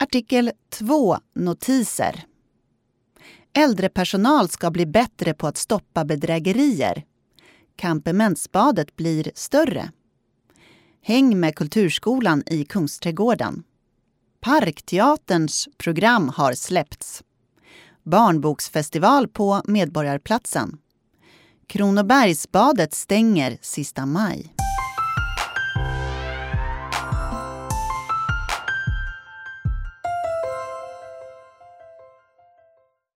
Artikel 2. Notiser. Äldrepersonal ska bli bättre på att stoppa bedrägerier. Kampementsbadet blir större. Häng med Kulturskolan i Kungsträdgården. Parkteaterns program har släppts. Barnboksfestival på Medborgarplatsen. Kronobergsbadet stänger sista maj.